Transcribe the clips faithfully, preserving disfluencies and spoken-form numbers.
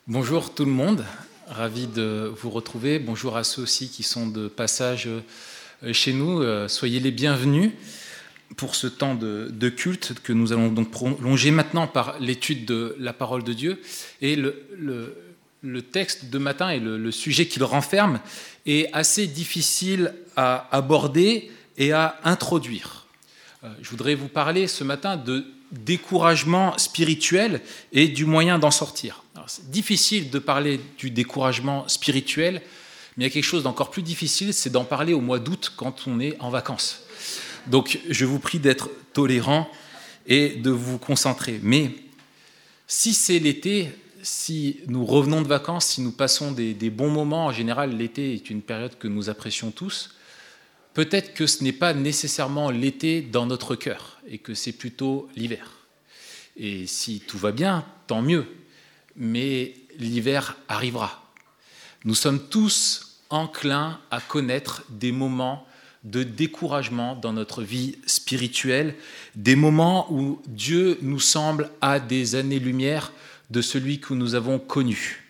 Bonjour tout le monde, ravi de vous retrouver. Bonjour à ceux aussi qui sont de passage chez nous. Soyez les bienvenus pour ce temps de, de culte que nous allons donc prolonger maintenant par l'étude de la parole de Dieu. Et le, le, le texte de matin et le, le sujet qu'il renferme est assez difficile à aborder et à introduire. Je voudrais vous parler ce matin de découragement spirituel et du moyen d'en sortir. Alors, c'est difficile de parler du découragement spirituel, mais il y a quelque chose d'encore plus difficile, c'est d'en parler au mois d'août quand on est en vacances. Donc je vous prie d'être tolérant et de vous concentrer. Mais si c'est l'été, si nous revenons de vacances, si nous passons des, des bons moments, en général l'été est une période que nous apprécions tous, peut-être que ce n'est pas nécessairement l'été dans notre cœur et que c'est plutôt l'hiver. Et si tout va bien, tant mieux, mais l'hiver arrivera. Nous sommes tous enclins à connaître des moments de découragement dans notre vie spirituelle, des moments où Dieu nous semble à des années-lumière de celui que nous avons connu.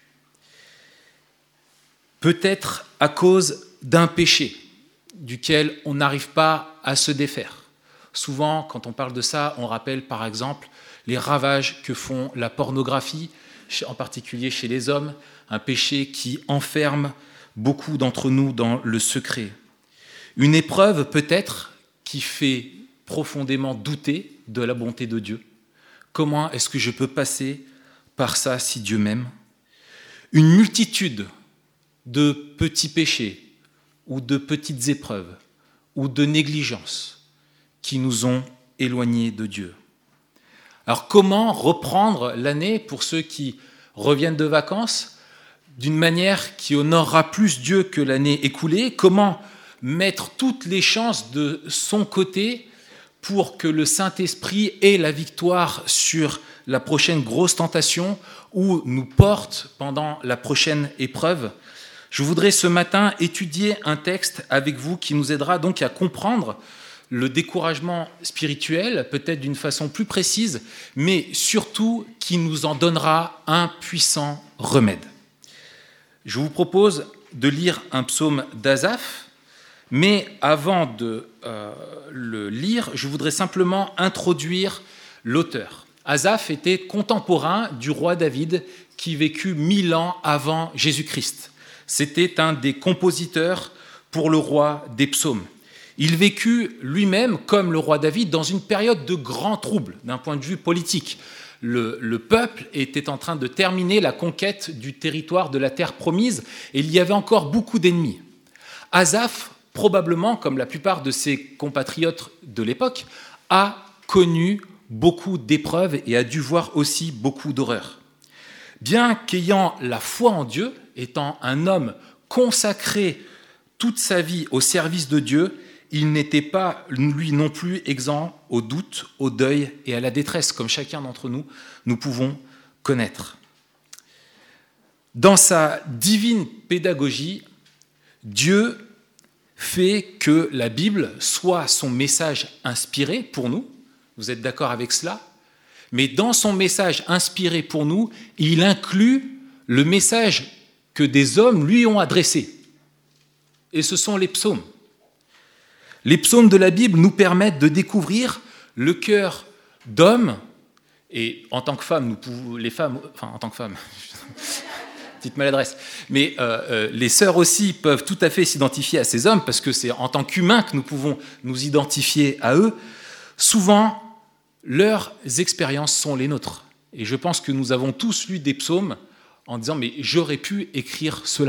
Peut-être à cause d'un péché duquel on n'arrive pas à se défaire. Souvent, quand on parle de ça, on rappelle par exemple les ravages que font la pornographie, en particulier chez les hommes, un péché qui enferme beaucoup d'entre nous dans le secret. Une épreuve peut-être qui fait profondément douter de la bonté de Dieu. Comment est-ce que je peux passer par ça si Dieu m'aime ? Une multitude de petits péchés ou de petites épreuves, ou de négligences qui nous ont éloignés de Dieu. Alors comment reprendre l'année pour ceux qui reviennent de vacances d'une manière qui honorera plus Dieu que l'année écoulée ? Comment mettre toutes les chances de son côté pour que le Saint-Esprit ait la victoire sur la prochaine grosse tentation ou nous porte pendant la prochaine épreuve ? Je voudrais ce matin étudier un texte avec vous qui nous aidera donc à comprendre le découragement spirituel, peut-être d'une façon plus précise, mais surtout qui nous en donnera un puissant remède. Je vous propose de lire un psaume d'Asaph, mais avant de euh, le lire, je voudrais simplement introduire l'auteur. Asaph était contemporain du roi David qui vécut mille ans avant Jésus-Christ. C'était un des compositeurs pour le roi des psaumes. Il vécut lui-même, comme le roi David, dans une période de grands troubles d'un point de vue politique. Le, le peuple était en train de terminer la conquête du territoire de la terre promise et il y avait encore beaucoup d'ennemis. Asaph, probablement, comme la plupart de ses compatriotes de l'époque, a connu beaucoup d'épreuves et a dû voir aussi beaucoup d'horreurs. Bien qu'ayant la foi en Dieu, étant un homme consacré toute sa vie au service de Dieu, il n'était pas, lui non plus, exempt au doute, au deuil et à la détresse, comme chacun d'entre nous, nous pouvons connaître. Dans sa divine pédagogie, Dieu fait que la Bible soit son message inspiré pour nous. Vous êtes d'accord avec cela ? Mais dans son message inspiré pour nous, il inclut le message que des hommes lui ont adressé. Et ce sont les psaumes. Les psaumes de la Bible nous permettent de découvrir le cœur d'hommes, et en tant que femmes, nous pouvons, les femmes, enfin en tant que femmes, petite maladresse, mais euh, euh, les sœurs aussi peuvent tout à fait s'identifier à ces hommes, parce que c'est en tant qu'humains que nous pouvons nous identifier à eux. Souvent, leurs expériences sont les nôtres. Et je pense que nous avons tous lu des psaumes en disant « mais j'aurais pu écrire cela ».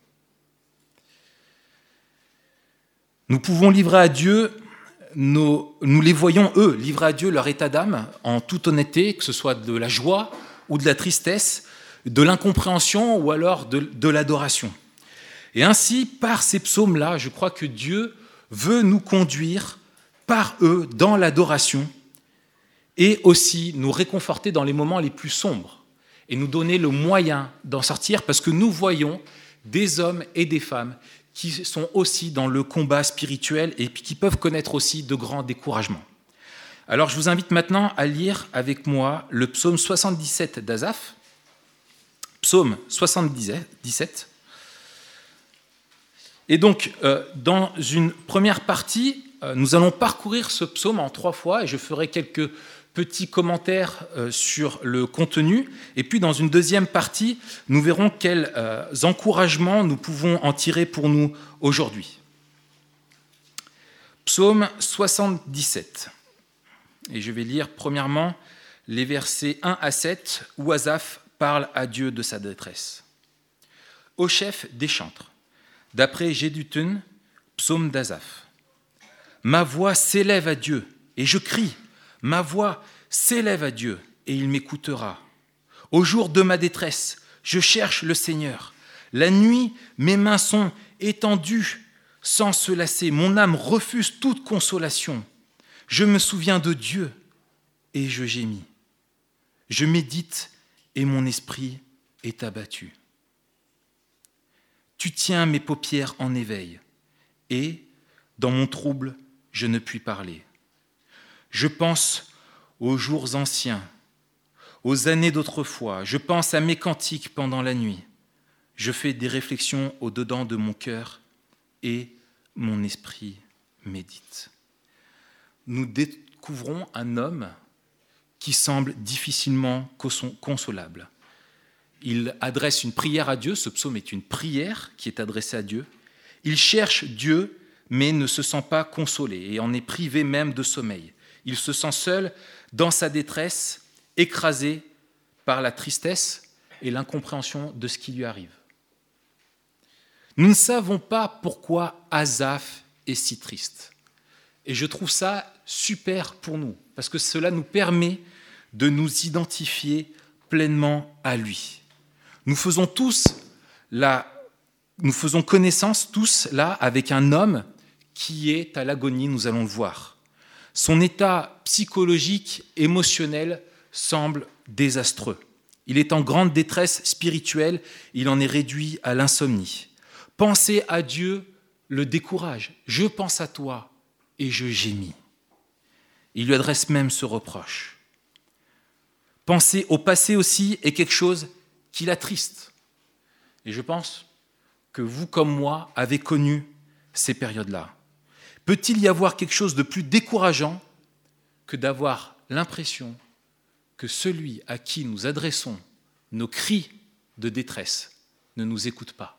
Nous pouvons livrer à Dieu, nos, nous les voyons eux, livrer à Dieu leur état d'âme en toute honnêteté, que ce soit de la joie ou de la tristesse, de l'incompréhension ou alors de, de l'adoration. Et ainsi, par ces psaumes-là, je crois que Dieu veut nous conduire par eux dans l'adoration et aussi nous réconforter dans les moments les plus sombres et nous donner le moyen d'en sortir parce que nous voyons des hommes et des femmes qui sont aussi dans le combat spirituel et qui peuvent connaître aussi de grands découragements. Alors je vous invite maintenant à lire avec moi le psaume soixante-dix-sept d'Asaph, Psaume soixante-dix-sept. Et donc, euh, dans une première partie, euh, nous allons parcourir ce psaume en trois fois et je ferai quelques petits commentaires euh, sur le contenu. Et puis, dans une deuxième partie, nous verrons quels euh, encouragements nous pouvons en tirer pour nous aujourd'hui. Psaume soixante-dix-sept. Et je vais lire premièrement les versets un à sept où Asaph parle à Dieu de sa détresse. Au chef des chantres, d'après Jédutun, psaume d'Asaph. Ma voix s'élève à Dieu et je crie. Ma voix s'élève à Dieu et il m'écoutera. Au jour de ma détresse, je cherche le Seigneur. La nuit, mes mains sont étendues sans se lasser. Mon âme refuse toute consolation. Je me souviens de Dieu et je gémis. Je médite et mon esprit est abattu. Tu tiens mes paupières en éveil et, dans mon trouble, je ne puis parler. Je pense aux jours anciens, aux années d'autrefois. Je pense à mes cantiques pendant la nuit. Je fais des réflexions au-dedans de mon cœur et mon esprit médite. Nous découvrons un homme qui semble difficilement consolable. Il adresse une prière à Dieu. Ce psaume est une prière qui est adressée à Dieu. Il cherche Dieu, mais ne se sent pas consolé et en est privé même de sommeil. Il se sent seul dans sa détresse, écrasé par la tristesse et l'incompréhension de ce qui lui arrive. Nous ne savons pas pourquoi Asaph est si triste. Et je trouve ça super pour nous, parce que cela nous permet de nous identifier pleinement à lui. Nous faisons tous la, nous faisons connaissance tous là avec un homme qui est à l'agonie, nous allons le voir. Son état psychologique, émotionnel semble désastreux. Il est en grande détresse spirituelle, il en est réduit à l'insomnie. Penser à Dieu le décourage. Je pense à toi et je gémis. Il lui adresse même ce reproche. Penser au passé aussi est quelque chose qui l'attriste. Et je pense que vous, comme moi, avez connu ces périodes-là. Peut-il y avoir quelque chose de plus décourageant que d'avoir l'impression que celui à qui nous adressons nos cris de détresse ne nous écoute pas?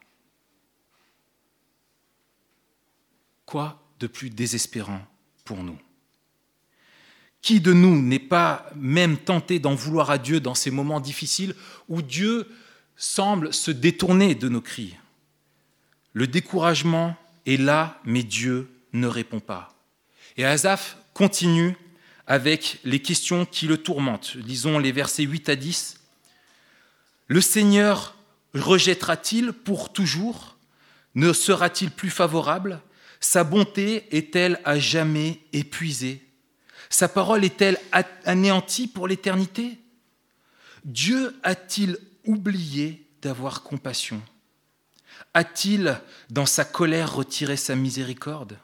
Quoi de plus désespérant pour nous? Qui de nous n'est pas même tenté d'en vouloir à Dieu dans ces moments difficiles où Dieu semble se détourner de nos cris? Le découragement est là, mais Dieu ne répond pas. Et Asaph continue avec les questions qui le tourmentent. Lisons les versets huit à dix. Le Seigneur rejettera-t-il pour toujours? Ne sera-t-il plus favorable? Sa bonté est-elle à jamais épuisée? Sa parole est-elle anéantie pour l'éternité? Dieu a-t-il oublié d'avoir compassion? A-t-il, dans sa colère, retiré sa miséricorde?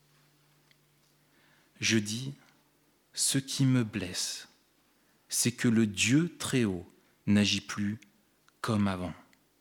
Je dis, ce qui me blesse, c'est que le Dieu très haut n'agit plus comme avant.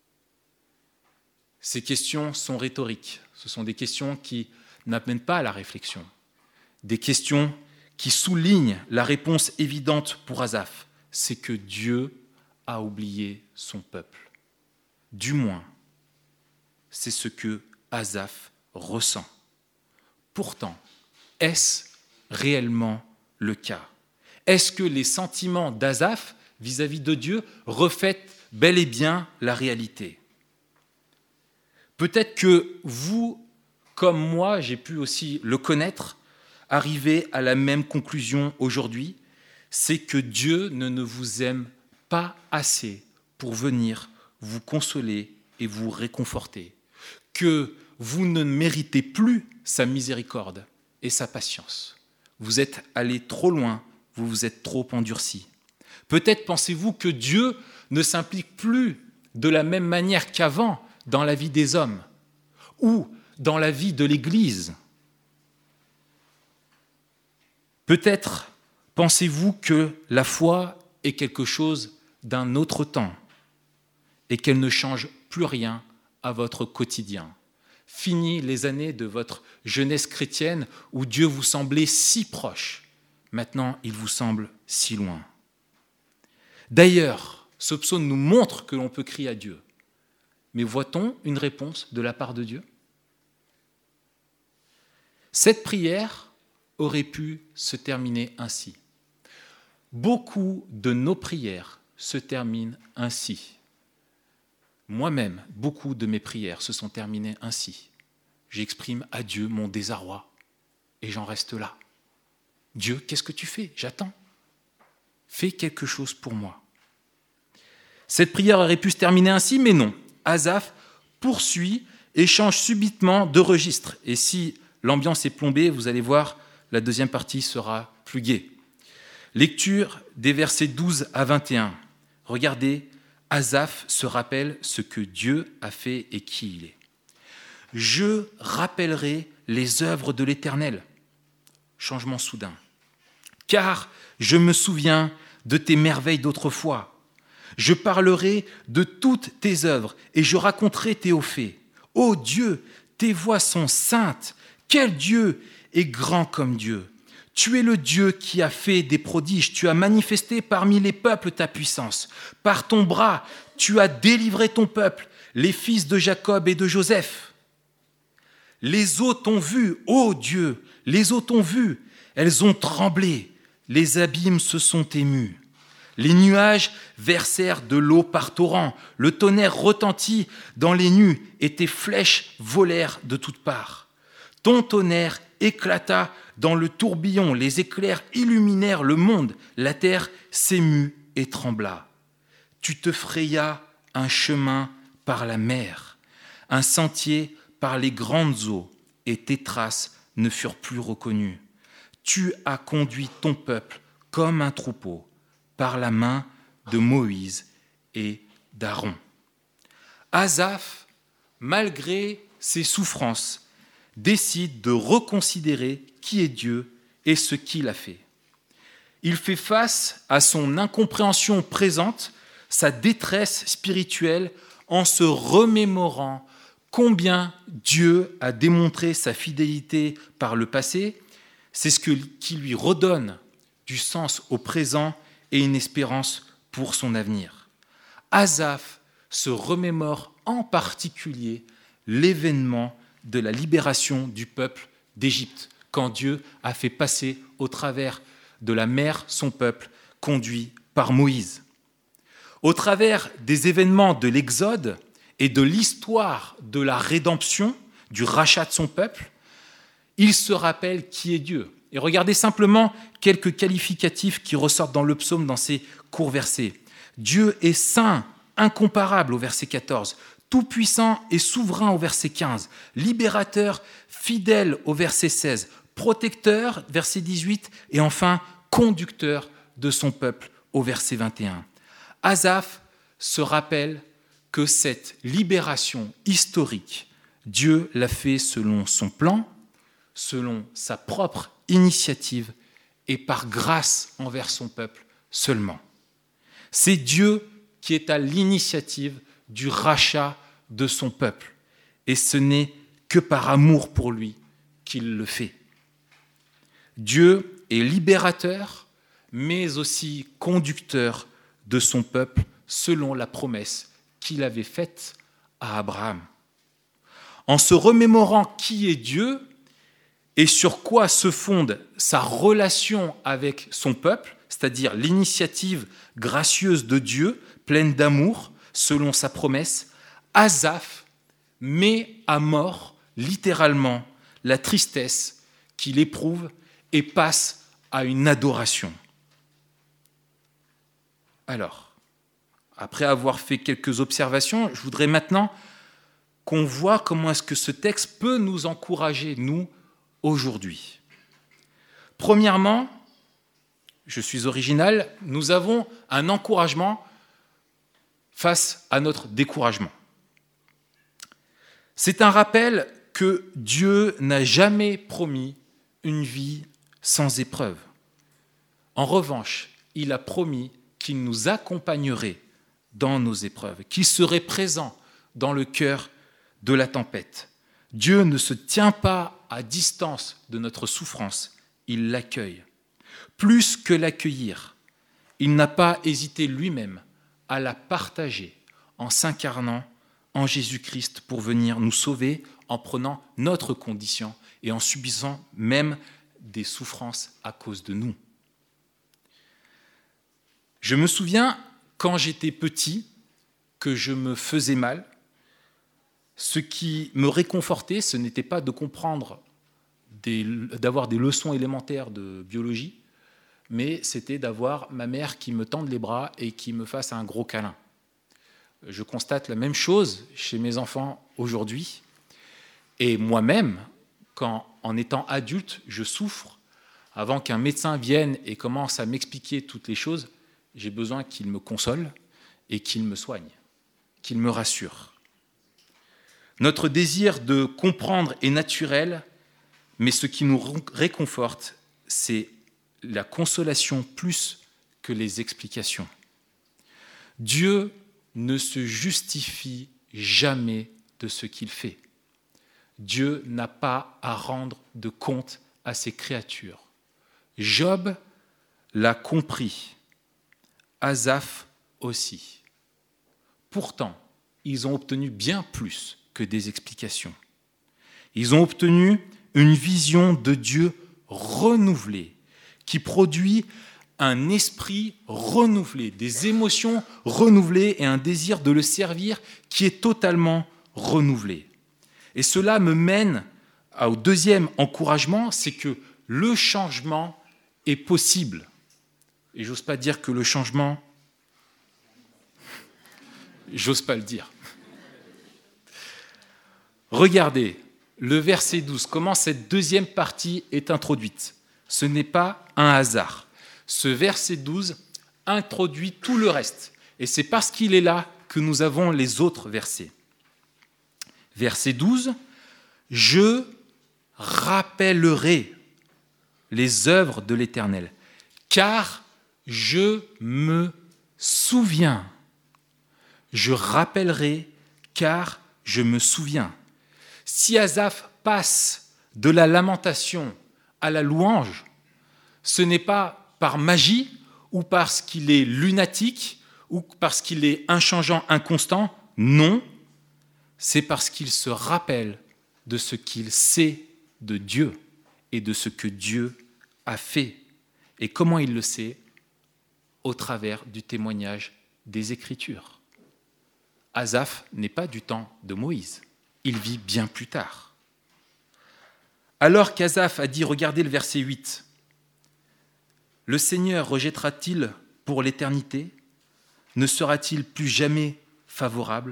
Ces questions sont rhétoriques. Ce sont des questions qui n'amènent pas à la réflexion. Des questions qui soulignent la réponse évidente pour Asaph, c'est que Dieu a oublié son peuple. Du moins, c'est ce que Asaph ressent. Pourtant, est-ce réellement le cas? Est-ce que les sentiments d'Asaph vis-à-vis de Dieu reflètent bel et bien la réalité? Peut-être que vous, comme moi, j'ai pu aussi le connaître, arriver à la même conclusion aujourd'hui, c'est que Dieu ne, ne vous aime pas assez pour venir vous consoler et vous réconforter, que vous ne méritez plus sa miséricorde et sa patience. Vous êtes allé trop loin, vous vous êtes trop endurci. Peut-être pensez-vous que Dieu ne s'implique plus de la même manière qu'avant dans la vie des hommes ou dans la vie de l'Église. Peut-être pensez-vous que la foi est quelque chose d'un autre temps et qu'elle ne change plus rien à votre quotidien. Fini les années de votre jeunesse chrétienne où Dieu vous semblait si proche. Maintenant, il vous semble si loin. D'ailleurs, ce psaume nous montre que l'on peut crier à Dieu. Mais voit-on une réponse de la part de Dieu ? Cette prière aurait pu se terminer ainsi. Beaucoup de nos prières se terminent ainsi. Moi-même, beaucoup de mes prières se sont terminées ainsi. J'exprime à Dieu mon désarroi et j'en reste là. Dieu, qu'est-ce que tu fais ? J'attends. Fais quelque chose pour moi. Cette prière aurait pu se terminer ainsi, mais non. Asaph poursuit et change subitement de registre. Et si l'ambiance est plombée, vous allez voir, la deuxième partie sera plus gaie. Lecture des versets douze à vingt et un. Regardez, Asaph se rappelle ce que Dieu a fait et qui il est. « Je rappellerai les œuvres de l'Éternel. » Changement soudain. « Car je me souviens de tes merveilles d'autrefois. Je parlerai de toutes tes œuvres et je raconterai tes hauts faits. Ô Dieu, tes voies sont saintes. Quel Dieu est grand comme Dieu. Tu es le Dieu qui a fait des prodiges. Tu as manifesté parmi les peuples ta puissance. Par ton bras, tu as délivré ton peuple, les fils de Jacob et de Joseph. Les eaux t'ont vu, ô Dieu, les eaux t'ont vu. Elles ont tremblé. Les abîmes se sont émus. Les nuages versèrent de l'eau par torrents. Le tonnerre retentit dans les nues et tes flèches volèrent de toutes parts. Ton tonnerre éclata dans le tourbillon. Les éclairs illuminèrent le monde. La terre s'émut et trembla. Tu te frayas un chemin par la mer, un sentier par les grandes eaux, et tes traces ne furent plus reconnues. Tu as conduit ton peuple comme un troupeau, par la main de Moïse et d'Aaron. Asaph, malgré ses souffrances, décide de reconsidérer qui est Dieu et ce qu'il a fait. Il fait face à son incompréhension présente, sa détresse spirituelle, en se remémorant combien Dieu a démontré sa fidélité par le passé. C'est ce qui lui redonne du sens au présent et une espérance pour son avenir. Asaph se remémore en particulier l'événement de la libération du peuple d'Égypte, quand Dieu a fait passer au travers de la mer son peuple, conduit par Moïse. Au travers des événements de l'Exode et de l'histoire de la rédemption, du rachat de son peuple, il se rappelle qui est Dieu. Et regardez simplement quelques qualificatifs qui ressortent dans le psaume dans ces courts versets. Dieu est saint, incomparable au verset quatorze, tout-puissant et souverain au verset quinze, libérateur, fidèle au verset seize, protecteur, verset dix-huit, et enfin conducteur de son peuple au verset vingt et un. Asaph se rappelle que cette libération historique, Dieu l'a fait selon son plan, selon sa propre initiative et par grâce envers son peuple seulement. C'est Dieu qui est à l'initiative du rachat de son peuple, et ce n'est que par amour pour lui qu'il le fait. Dieu est libérateur, mais aussi conducteur de son peuple selon la promesse qu'il avait faite à Abraham. En se remémorant qui est Dieu et sur quoi se fonde sa relation avec son peuple, c'est-à-dire l'initiative gracieuse de Dieu, pleine d'amour, selon sa promesse, Asaph met à mort, littéralement, la tristesse qu'il éprouve et passe à une adoration. Alors, après avoir fait quelques observations, je voudrais maintenant qu'on voit comment est-ce que ce texte peut nous encourager, nous, aujourd'hui. Premièrement, je suis original, nous avons un encouragement face à notre découragement. C'est un rappel que Dieu n'a jamais promis une vie sans épreuve. En revanche, il a promis qu'il nous accompagnerait dans nos épreuves, qu'il serait présent dans le cœur de la tempête. Dieu ne se tient pas à distance de notre souffrance, il l'accueille. Plus que l'accueillir, il n'a pas hésité lui-même à la partager en s'incarnant en Jésus-Christ pour venir nous sauver en prenant notre condition et en subissant même des souffrances à cause de nous. Je me souviens, quand j'étais petit, que je me faisais mal. Ce qui me réconfortait, ce n'était pas de comprendre, des, d'avoir des leçons élémentaires de biologie, mais c'était d'avoir ma mère qui me tende les bras et qui me fasse un gros câlin. Je constate la même chose chez mes enfants aujourd'hui. Et moi-même, quand, en étant adulte, je souffre, avant qu'un médecin vienne et commence à m'expliquer toutes les choses, j'ai besoin qu'il me console et qu'il me soigne, qu'il me rassure. Notre désir de comprendre est naturel, mais ce qui nous réconforte, c'est la consolation plus que les explications. Dieu ne se justifie jamais de ce qu'il fait. Dieu n'a pas à rendre de compte à ses créatures. Job l'a compris, Asaph aussi. Pourtant, ils ont obtenu bien plus que des explications. Ils ont obtenu une vision de Dieu renouvelée, qui produit un esprit renouvelé, des émotions renouvelées et un désir de le servir qui est totalement renouvelé. Et cela me mène au deuxième encouragement, c'est que le changement est possible. Et j'ose pas dire que le changement... J'ose pas le dire. Regardez le verset douze, comment cette deuxième partie est introduite. Ce n'est pas un hasard. Ce verset douze introduit tout le reste. Et c'est parce qu'il est là que nous avons les autres versets. Verset douze, « Je rappellerai les œuvres de l'Éternel, car je me souviens. Je rappellerai, car je me souviens. » Si Asaph passe de la lamentation à la louange, ce n'est pas par magie ou parce qu'il est lunatique ou parce qu'il est inchangeant, inconstant. Non, c'est parce qu'il se rappelle de ce qu'il sait de Dieu et de ce que Dieu a fait. Et comment il le sait ? Au travers du témoignage des Écritures. Asaph n'est pas du temps de Moïse. Il vit bien plus tard. Alors qu'Asaph a dit, regardez le verset huit, « Le Seigneur rejettera-t-il pour l'éternité ? Ne sera-t-il plus jamais favorable ?»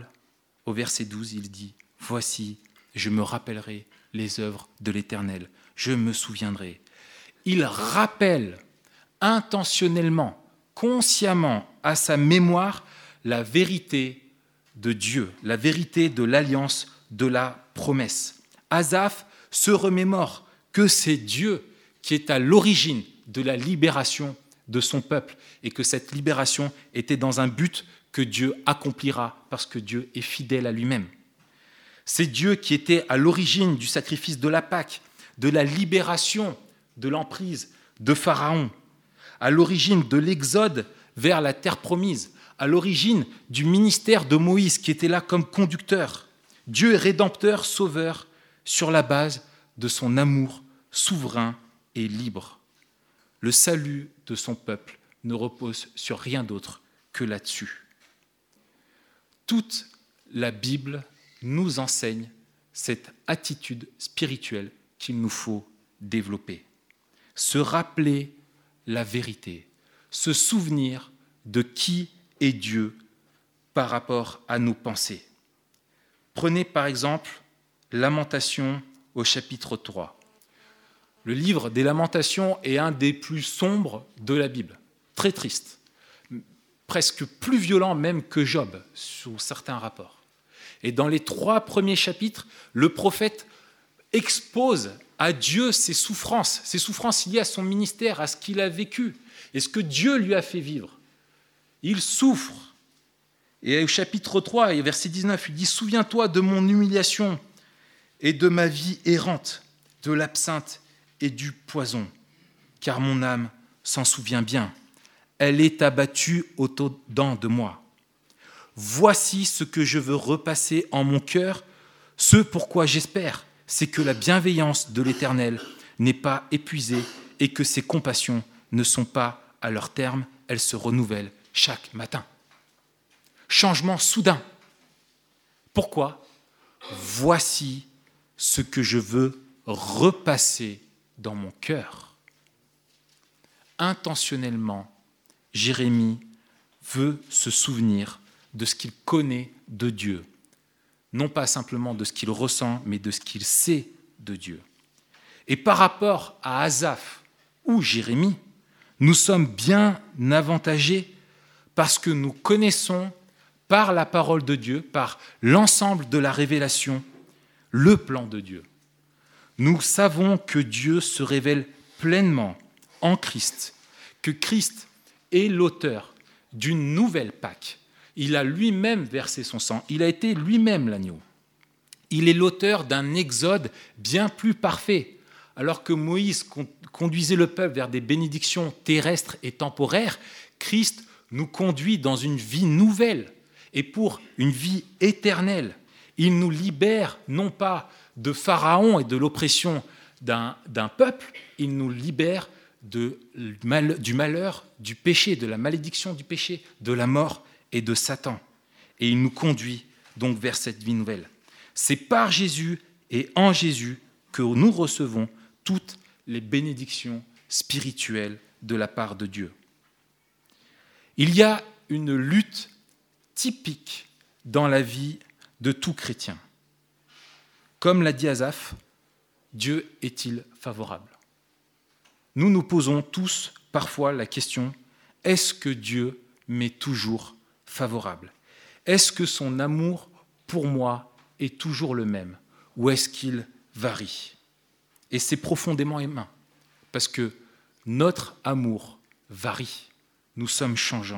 Au verset douze, il dit, « Voici, je me rappellerai les œuvres de l'Éternel, je me souviendrai. » Il rappelle intentionnellement, consciemment à sa mémoire la vérité de Dieu, la vérité de l'alliance, de la promesse. Asaph se remémore que c'est Dieu qui est à l'origine de la libération de son peuple et que cette libération était dans un but que Dieu accomplira parce que Dieu est fidèle à lui-même. C'est Dieu qui était à l'origine du sacrifice de la Pâque, de la libération de l'emprise de Pharaon, à l'origine de l'exode vers la terre promise, à l'origine du ministère de Moïse qui était là comme conducteur. Dieu est rédempteur, sauveur, sur la base de son amour souverain et libre. Le salut de son peuple ne repose sur rien d'autre que là-dessus. Toute la Bible nous enseigne cette attitude spirituelle qu'il nous faut développer. Se rappeler la vérité, se souvenir de qui est Dieu par rapport à nos pensées. Prenez par exemple Lamentations au chapitre trois. Le livre des Lamentations est un des plus sombres de la Bible, très triste, presque plus violent même que Job sous certains rapports. Et dans les trois premiers chapitres, le prophète expose à Dieu ses souffrances, ses souffrances liées à son ministère, à ce qu'il a vécu et ce que Dieu lui a fait vivre. Il souffre Et au chapitre trois, et verset dix-neuf, il dit « Souviens-toi de mon humiliation et de ma vie errante, de l'absinthe et du poison, car mon âme s'en souvient bien. Elle est abattue au-dedans de moi. Voici ce que je veux repasser en mon cœur. Ce pourquoi j'espère, c'est que la bienveillance de l'Éternel n'est pas épuisée et que ses compassions ne sont pas à leur terme. Elles se renouvellent chaque matin. » Changement soudain. Pourquoi ? Voici ce que je veux repasser dans mon cœur. Intentionnellement, Jérémie veut se souvenir de ce qu'il connaît de Dieu. Non pas simplement de ce qu'il ressent, mais de ce qu'il sait de Dieu. Et par rapport à Asaph ou Jérémie, nous sommes bien avantagés parce que nous connaissons par la parole de Dieu, par l'ensemble de la révélation, le plan de Dieu. Nous savons que Dieu se révèle pleinement en Christ, que Christ est l'auteur d'une nouvelle Pâque. Il a lui-même versé son sang, il a été lui-même l'agneau. Il est l'auteur d'un exode bien plus parfait. Alors que Moïse conduisait le peuple vers des bénédictions terrestres et temporaires, Christ nous conduit dans une vie nouvelle et pour une vie éternelle. Il nous libère non pas de Pharaon et de l'oppression d'un, d'un peuple, il nous libère de, du malheur, du péché, de la malédiction du péché, de la mort et de Satan. Et il nous conduit donc vers cette vie nouvelle. C'est par Jésus et en Jésus que nous recevons toutes les bénédictions spirituelles de la part de Dieu. Il y a une lutte typique dans la vie de tout chrétien. Comme l'a dit Asaph, Dieu est-il favorable ? Nous nous posons tous parfois la question, est-ce que Dieu m'est toujours favorable ? Est-ce que son amour pour moi est toujours le même ? Ou est-ce qu'il varie ? Et c'est profondément humain, parce que notre amour varie, nous sommes changeants.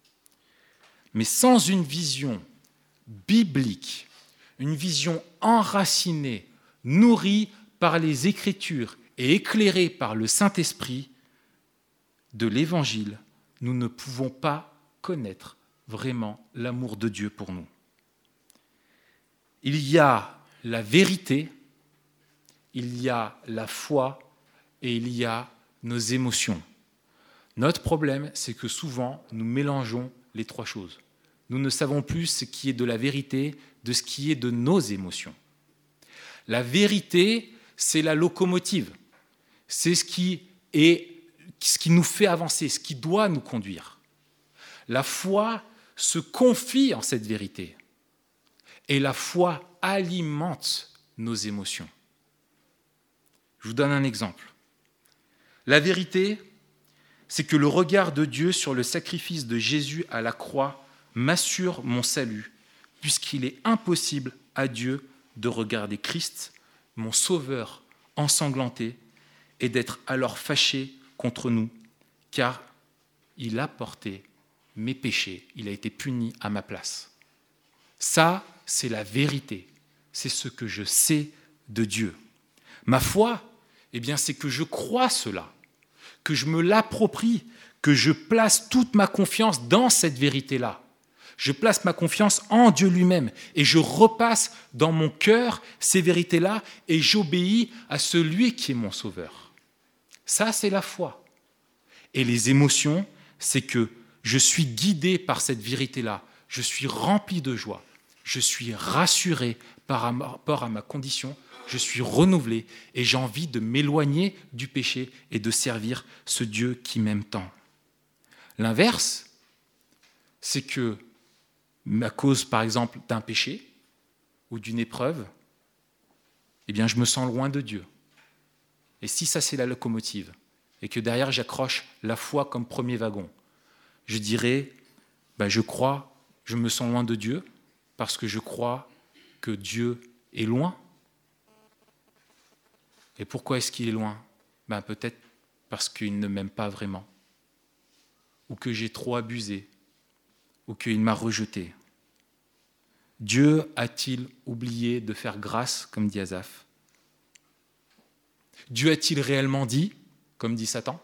Mais sans une vision biblique, une vision enracinée, nourrie par les Écritures et éclairée par le Saint-Esprit de l'Évangile, nous ne pouvons pas connaître vraiment l'amour de Dieu pour nous. Il y a la vérité, il y a la foi et il y a nos émotions. Notre problème, c'est que souvent, nous mélangeons les trois choses. Nous ne savons plus ce qui est de la vérité de ce qui est de nos émotions. La vérité, c'est la locomotive. C'est ce qui est, ce qui nous fait avancer, ce qui doit nous conduire. La foi se confie en cette vérité. Et la foi alimente nos émotions. Je vous donne un exemple. La vérité, c'est que le regard de Dieu sur le sacrifice de Jésus à la croix m'assure mon salut, puisqu'il est impossible à Dieu de regarder Christ, mon Sauveur, ensanglanté, et d'être alors fâché contre nous, car il a porté mes péchés, il a été puni à ma place. Ça, c'est la vérité, c'est ce que je sais de Dieu. Ma foi, eh bien, c'est que je crois cela, que je me l'approprie, que je place toute ma confiance dans cette vérité-là. Je place ma confiance en Dieu lui-même et je repasse dans mon cœur ces vérités-là et j'obéis à celui qui est mon sauveur. Ça, c'est la foi. Et les émotions, c'est que je suis guidé par cette vérité-là. Je suis rempli de joie. Je suis rassuré par rapport à ma condition. Je suis renouvelé et j'ai envie de m'éloigner du péché et de servir ce Dieu qui m'aime tant. L'inverse, c'est que à cause, par exemple, d'un péché ou d'une épreuve, eh bien, je me sens loin de Dieu. Et si ça, c'est la locomotive, et que derrière, j'accroche la foi comme premier wagon, je dirais, ben, je crois, je me sens loin de Dieu, parce que je crois que Dieu est loin. Et pourquoi est-ce qu'il est loin ? Ben, peut-être parce qu'il ne m'aime pas vraiment, ou que j'ai trop abusé, ou qu'il m'a rejeté. Dieu a-t-il oublié de faire grâce, comme dit Asaph? Dieu a-t-il réellement dit, comme dit Satan?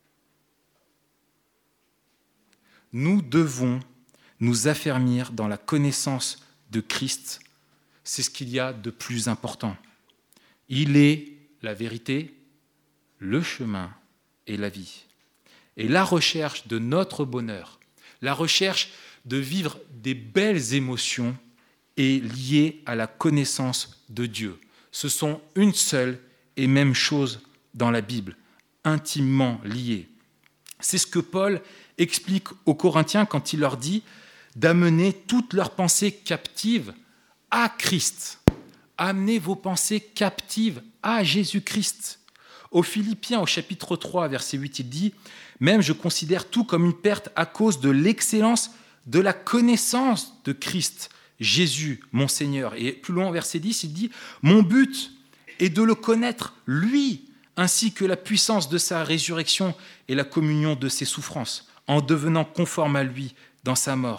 Nous devons nous affermir dans la connaissance de Christ. C'est ce qu'il y a de plus important. Il est la vérité, le chemin et la vie. Et la recherche de notre bonheur, la recherche de vivre des belles émotions est liée à la connaissance de Dieu. Ce sont une seule et même chose dans la Bible, intimement liées. C'est ce que Paul explique aux Corinthiens quand il leur dit d'amener toutes leurs pensées captives à Christ. Amenez vos pensées captives à Jésus-Christ. Aux Philippiens, au chapitre trois, verset huit, il dit « Même je considère tout comme une perte à cause de l'excellence de la connaissance de Christ, Jésus, mon Seigneur. » Et plus loin, au verset dix, il dit « Mon but est de le connaître, lui, ainsi que la puissance de sa résurrection et la communion de ses souffrances, en devenant conforme à lui dans sa mort. »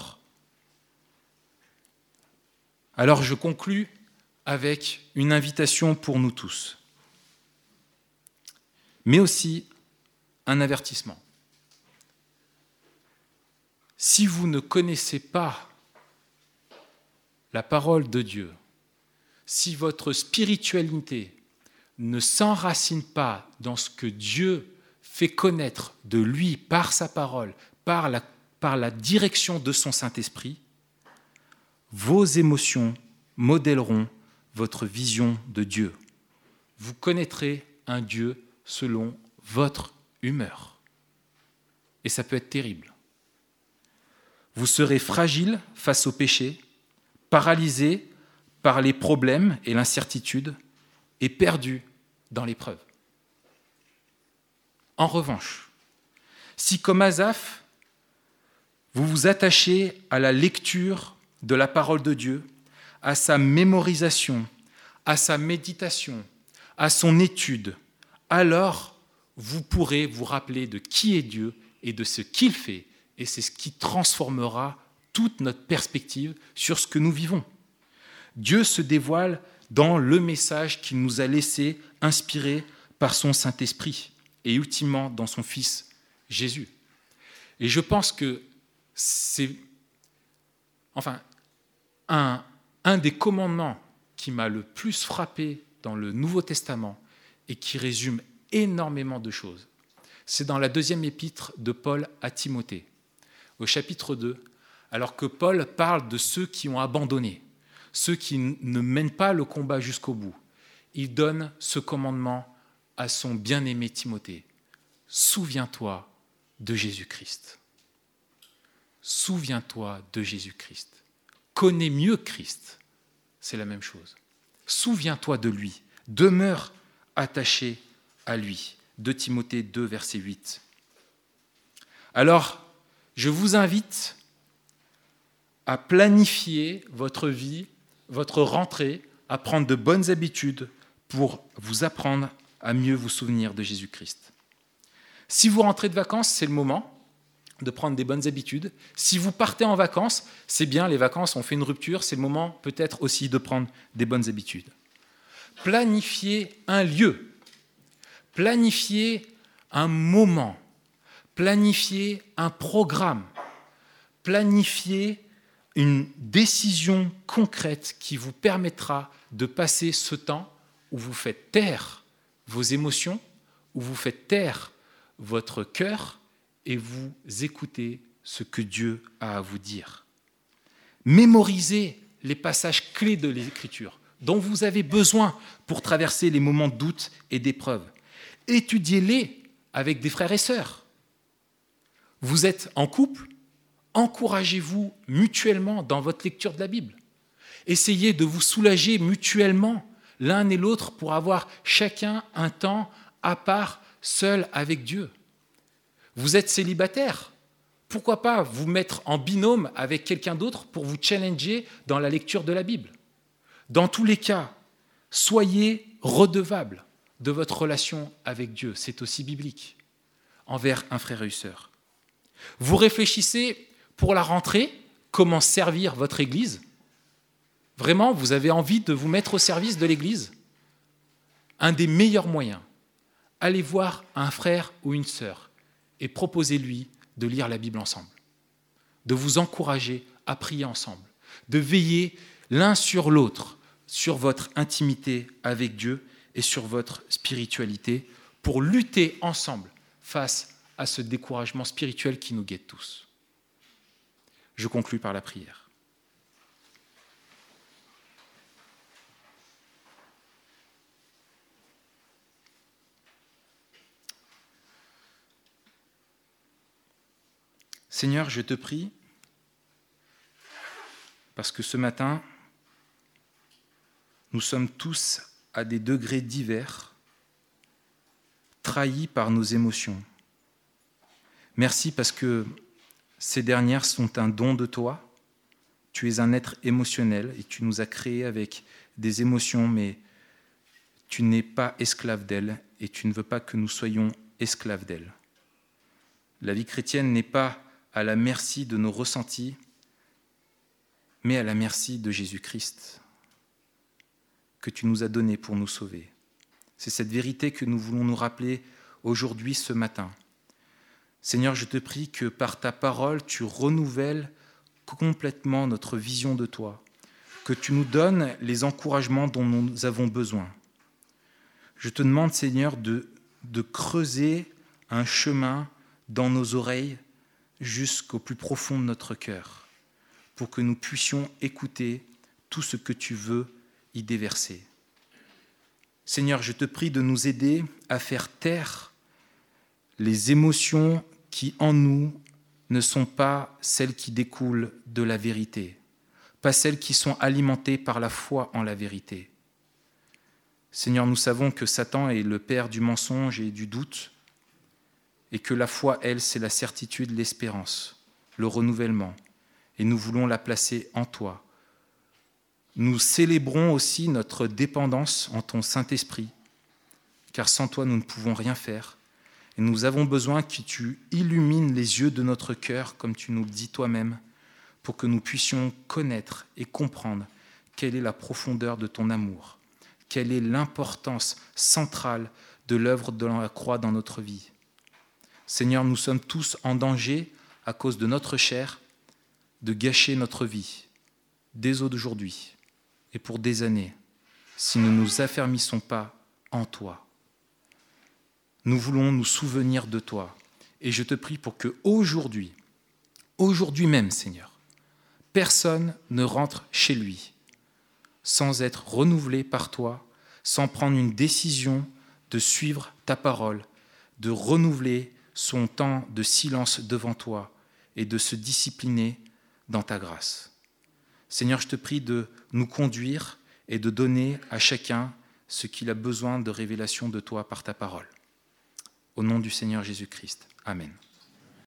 Alors je conclus avec une invitation pour nous tous, mais aussi un avertissement. Si vous ne connaissez pas la parole de Dieu, si votre spiritualité ne s'enracine pas dans ce que Dieu fait connaître de lui par sa parole, par la, par la direction de son Saint-Esprit, vos émotions modèleront votre vision de Dieu. Vous connaîtrez un Dieu selon votre humeur. Et ça peut être terrible. Vous serez fragile face au péché, paralysé par les problèmes et l'incertitude, et perdu dans l'épreuve. En revanche, si comme Asaph, vous vous attachez à la lecture de la parole de Dieu, à sa mémorisation, à sa méditation, à son étude, alors vous pourrez vous rappeler de qui est Dieu et de ce qu'il fait, et c'est ce qui transformera toute notre perspective sur ce que nous vivons. Dieu se dévoile dans le message qu'il nous a laissé, inspiré par son Saint-Esprit, et ultimement dans son Fils Jésus. Et je pense que c'est, enfin, un, un des commandements qui m'a le plus frappé dans le Nouveau Testament et qui résume énormément de choses. C'est dans la deuxième épître de Paul à Timothée, au chapitre deux, alors que Paul parle de ceux qui ont abandonné, ceux qui ne mènent pas le combat jusqu'au bout. Il donne ce commandement à son bien-aimé Timothée. Souviens-toi de Jésus-Christ. Souviens-toi de Jésus-Christ. Connais mieux Christ. C'est la même chose. Souviens-toi de lui. Demeure attaché à lui. deux Timothée deux, verset huit. Alors, je vous invite à planifier votre vie, votre rentrée, à prendre de bonnes habitudes pour vous apprendre à mieux vous souvenir de Jésus-Christ. Si vous rentrez de vacances, c'est le moment de prendre des bonnes habitudes. Si vous partez en vacances, c'est bien, les vacances ont fait une rupture, c'est le moment peut-être aussi de prendre des bonnes habitudes. Planifiez un lieu, planifiez un moment, planifiez un programme, planifiez une décision concrète qui vous permettra de passer ce temps où vous faites taire vos émotions, où vous faites taire votre cœur et vous écoutez ce que Dieu a à vous dire. Mémorisez les passages clés de l'Écriture dont vous avez besoin pour traverser les moments de doute et d'épreuve. Étudiez-les avec des frères et sœurs. Vous êtes en couple, encouragez-vous mutuellement dans votre lecture de la Bible. Essayez de vous soulager mutuellement l'un et l'autre pour avoir chacun un temps à part, seul avec Dieu. Vous êtes célibataire, pourquoi pas vous mettre en binôme avec quelqu'un d'autre pour vous challenger dans la lecture de la Bible. Dans tous les cas, soyez redevables de votre relation avec Dieu, c'est aussi biblique, envers un frère et une sœur. Vous réfléchissez pour la rentrée, comment servir votre Église. Vraiment, vous avez envie de vous mettre au service de l'Église? Un des meilleurs moyens, allez voir un frère ou une sœur et proposez-lui de lire la Bible ensemble, de vous encourager à prier ensemble, de veiller l'un sur l'autre, sur votre intimité avec Dieu et sur votre spiritualité, pour lutter ensemble face à ce découragement spirituel qui nous guette tous. Je conclus par la prière. Seigneur, je te prie, parce que ce matin, nous sommes tous à des degrés divers, trahis par nos émotions. Merci parce que ces dernières sont un don de toi. Tu es un être émotionnel et tu nous as créés avec des émotions, mais tu n'es pas esclave d'elles et tu ne veux pas que nous soyons esclaves d'elles. La vie chrétienne n'est pas à la merci de nos ressentis, mais à la merci de Jésus-Christ, que tu nous as donné pour nous sauver. C'est cette vérité que nous voulons nous rappeler aujourd'hui, ce matin. Seigneur, je te prie que par ta parole, tu renouvelles complètement notre vision de toi, que tu nous donnes les encouragements dont nous avons besoin. Je te demande, Seigneur, de, de creuser un chemin dans nos oreilles jusqu'au plus profond de notre cœur, pour que nous puissions écouter tout ce que tu veux y déverser. Seigneur, je te prie de nous aider à faire taire les émotions qui en nous ne sont pas celles qui découlent de la vérité, pas celles qui sont alimentées par la foi en la vérité. Seigneur, nous savons que Satan est le père du mensonge et du doute, et que la foi, elle, c'est la certitude, l'espérance, le renouvellement. Et nous voulons la placer en toi. Nous célébrons aussi notre dépendance en ton Saint-Esprit, car sans toi, nous ne pouvons rien faire. Et nous avons besoin que tu illumines les yeux de notre cœur, comme tu nous le dis toi-même, pour que nous puissions connaître et comprendre quelle est la profondeur de ton amour, quelle est l'importance centrale de l'œuvre de la croix dans notre vie. Seigneur, nous sommes tous en danger, à cause de notre chair, de gâcher notre vie, dès aujourd'hui et pour des années, si nous ne nous affermissons pas en toi. Nous voulons nous souvenir de toi. Et je te prie pour que aujourd'hui, aujourd'hui même, Seigneur, personne ne rentre chez lui sans être renouvelé par toi, sans prendre une décision de suivre ta parole, de renouveler son temps de silence devant toi et de se discipliner dans ta grâce. Seigneur, je te prie de nous conduire et de donner à chacun ce qu'il a besoin de révélation de toi par ta parole. Au nom du Seigneur Jésus-Christ. Amen.